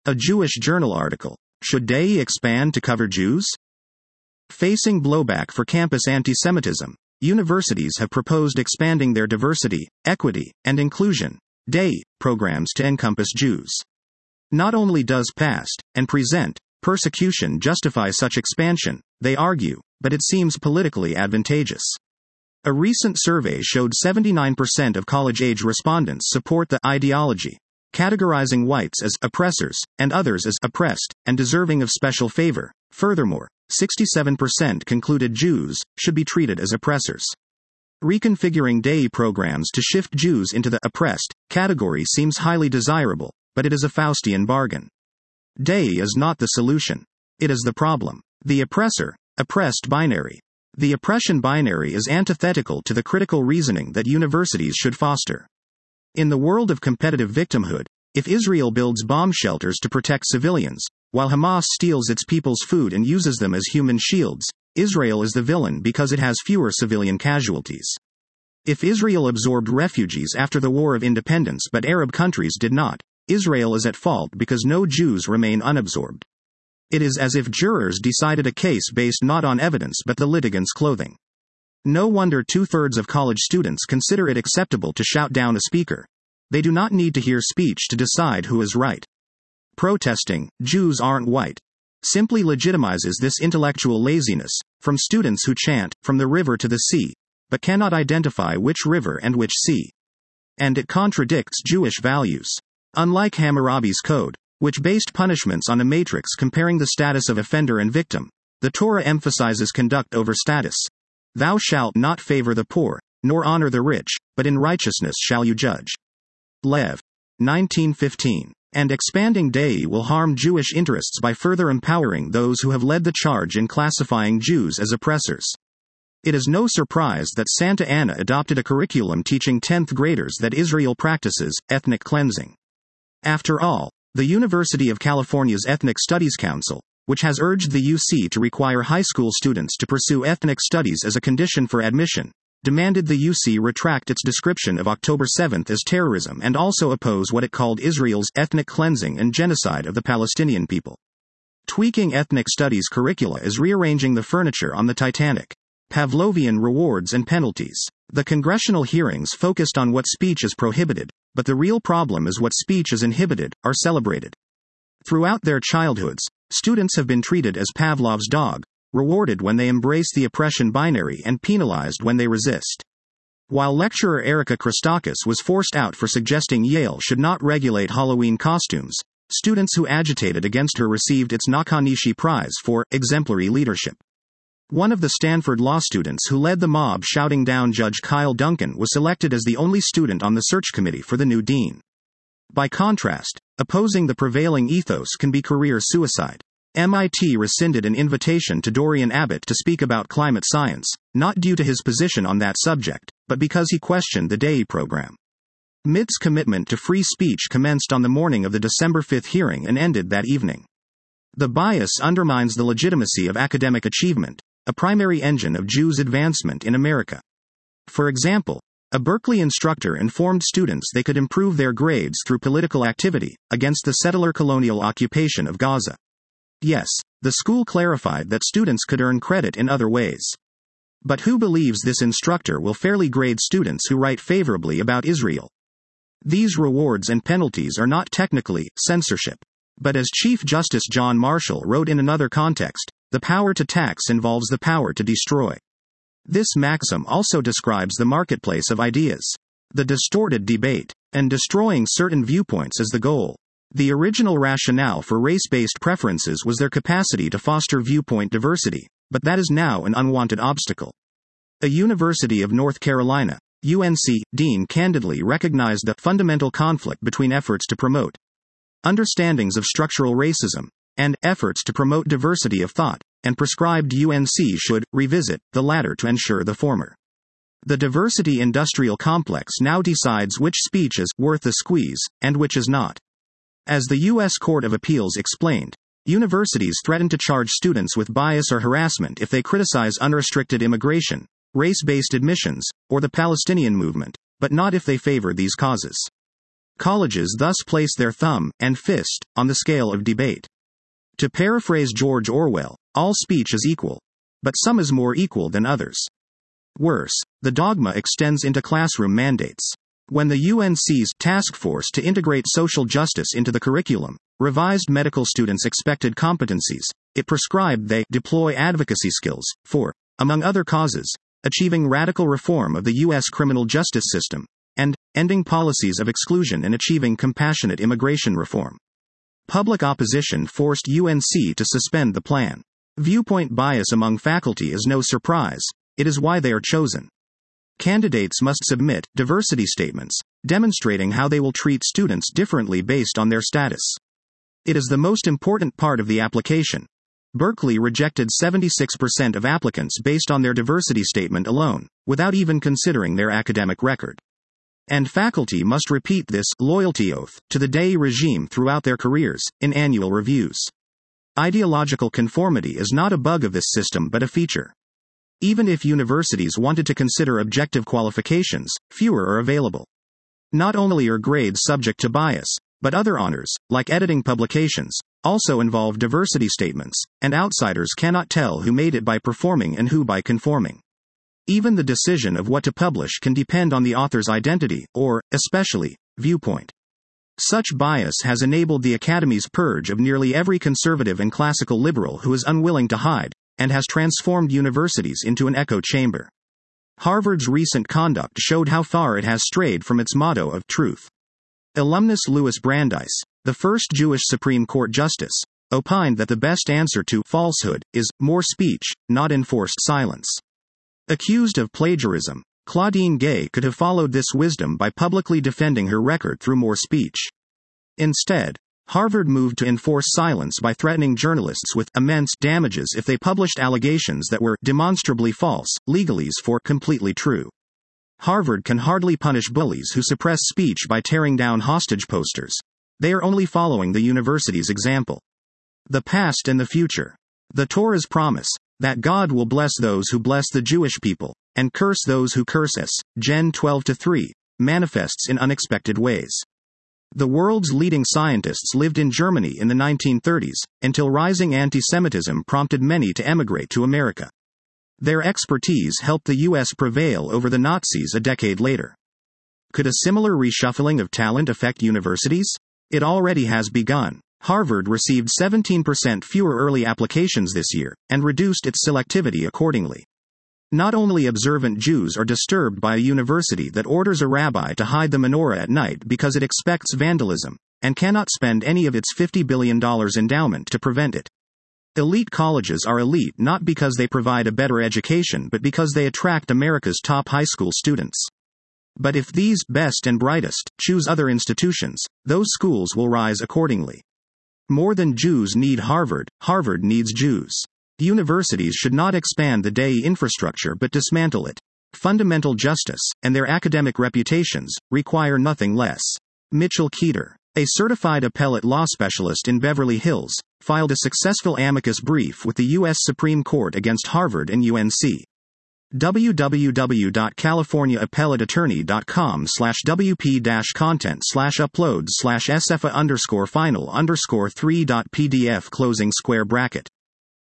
A Jewish Journal article. Should DAE expand to cover Jews? Facing blowback for campus antisemitism, universities have proposed expanding their diversity, equity, and inclusion DAE programs to encompass Jews. Not only does past and present persecution justify such expansion, they argue, but it seems politically advantageous. A recent survey showed 79% of college-age respondents support the ideology, categorizing whites as oppressors, and others as oppressed, and deserving of special favor. Furthermore, 67% concluded Jews should be treated as oppressors. Reconfiguring DAE programs to shift Jews into the oppressed category seems highly desirable, but it is a Faustian bargain. DAE is not the solution. It is the problem. The oppressor-oppressed binary. The oppression binary is antithetical to the critical reasoning that universities should foster. In the world of competitive victimhood, if Israel builds bomb shelters to protect civilians, while Hamas steals its people's food and uses them as human shields, Israel is the villain because it has fewer civilian casualties. If Israel absorbed refugees after the War of Independence but Arab countries did not, Israel is at fault because no Jews remain unabsorbed. It is as if jurors decided a case based not on evidence but the litigant's clothing. No wonder 2/3 of college students consider it acceptable to shout down a speaker. They do not need to hear speech to decide who is right. Protesting, "Jews aren't white," simply legitimizes this intellectual laziness, from students who chant, "From the river to the sea," but cannot identify which river and which sea. And it contradicts Jewish values. Unlike Hammurabi's Code, which based punishments on a matrix comparing the status of offender and victim, the Torah emphasizes conduct over status. "Thou shalt not favor the poor, nor honor the rich, but in righteousness shall you judge." Lev. 1915. And expanding DAE will harm Jewish interests by further empowering those who have led the charge in classifying Jews as oppressors. It is no surprise that Santa Ana adopted a curriculum teaching 10th graders that Israel practices ethnic cleansing. After all, the University of California's Ethnic Studies Council, which has urged the UC to require high school students to pursue ethnic studies as a condition for admission, demanded the UC retract its description of October 7 as terrorism and also oppose what it called Israel's ethnic cleansing and genocide of the Palestinian people. Tweaking ethnic studies curricula is rearranging the furniture on the Titanic. Pavlovian rewards and penalties. The congressional hearings focused on what speech is prohibited, but the real problem is what speech is inhibited, are celebrated. Throughout their childhoods, students have been treated as Pavlov's dog, rewarded when they embrace the oppression binary and penalized when they resist. While lecturer Erica Christakis was forced out for suggesting Yale should not regulate Halloween costumes, students who agitated against her received its Nakanishi Prize for exemplary leadership. One of the Stanford law students who led the mob shouting down Judge Kyle Duncan was selected as the only student on the search committee for the new dean. By contrast, opposing the prevailing ethos can be career suicide. MIT rescinded an invitation to Dorian Abbott to speak about climate science, not due to his position on that subject, but because he questioned the DAE program. MIT's commitment to free speech commenced on the morning of the December 5 hearing and ended that evening. The bias undermines the legitimacy of academic achievement, a primary engine of Jews' advancement in America. For example, a Berkeley instructor informed students they could improve their grades through political activity against the settler colonial occupation of Gaza. Yes, the school clarified that students could earn credit in other ways. But who believes this instructor will fairly grade students who write favorably about Israel? These rewards and penalties are not technically censorship. But as Chief Justice John Marshall wrote in another context, the power to tax involves the power to destroy. This maxim also describes the marketplace of ideas. The distorted debate, and destroying certain viewpoints is the goal. The original rationale for race-based preferences was their capacity to foster viewpoint diversity, but that is now an unwanted obstacle. A University of North Carolina, UNC, dean candidly recognized the fundamental conflict between efforts to promote understandings of structural racism and efforts to promote diversity of thought, and prescribed UNC should revisit the latter to ensure the former. The diversity industrial complex now decides which speech is worth the squeeze and which is not. As the U.S. Court of Appeals explained, universities threaten to charge students with bias or harassment if they criticize unrestricted immigration, race-based admissions, or the Palestinian movement, but not if they favor these causes. Colleges thus place their thumb and fist on the scale of debate. To paraphrase George Orwell, all speech is equal, but some is more equal than others. Worse, the dogma extends into classroom mandates. When the UNC's task force to integrate social justice into the curriculum revised medical students' expected competencies, it prescribed they deploy advocacy skills for, among other causes, achieving radical reform of the U.S. criminal justice system, and ending policies of exclusion and achieving compassionate immigration reform. Public opposition forced UNC to suspend the plan. Viewpoint bias among faculty is no surprise, it is why they are chosen. Candidates must submit diversity statements, demonstrating how they will treat students differently based on their status. It is the most important part of the application. Berkeley rejected 76% of applicants based on their diversity statement alone, without even considering their academic record. And faculty must repeat this loyalty oath to the DE regime throughout their careers, in annual reviews. Ideological conformity is not a bug of this system but a feature. Even if universities wanted to consider objective qualifications, fewer are available. Not only are grades subject to bias, but other honors, like editing publications, also involve diversity statements, and outsiders cannot tell who made it by performing and who by conforming. Even the decision of what to publish can depend on the author's identity, or, especially, viewpoint. Such bias has enabled the Academy's purge of nearly every conservative and classical liberal who is unwilling to hide, and has transformed universities into an echo chamber. Harvard's recent conduct showed how far it has strayed from its motto of truth. Alumnus Louis Brandeis, the first Jewish Supreme Court justice, opined that the best answer to falsehood is more speech, not enforced silence. Accused of plagiarism, Claudine Gay could have followed this wisdom by publicly defending her record through more speech. Instead, Harvard moved to enforce silence by threatening journalists with immense damages if they published allegations that were demonstrably false, legalese for completely true. Harvard can hardly punish bullies who suppress speech by tearing down hostage posters. They are only following the university's example. The past and the future. The Torah's promise that God will bless those who bless the Jewish people, and curse those who curse us, Gen 12-3, manifests in unexpected ways. The world's leading scientists lived in Germany in the 1930s, until rising anti-Semitism prompted many to emigrate to America. Their expertise helped the U.S. prevail over the Nazis a decade later. Could a similar reshuffling of talent affect universities? It already has begun. Harvard received 17% fewer early applications this year, and reduced its selectivity accordingly. Not only observant Jews are disturbed by a university that orders a rabbi to hide the menorah at night because it expects vandalism, and cannot spend any of its $50 billion endowment to prevent it. Elite colleges are elite not because they provide a better education but because they attract America's top high school students. But if these best and brightest choose other institutions, those schools will rise accordingly. More than Jews need Harvard, Harvard needs Jews. Universities should not expand the DE infrastructure but dismantle it. Fundamental justice, and their academic reputations, require nothing less. Mitchell Keeter, a certified appellate law specialist in Beverly Hills, filed a successful amicus brief with the U.S. Supreme Court against Harvard and UNC. www.californiaappelleeattorney.com/wp-content/uploads/sfa_final_3.pdf closing square bracket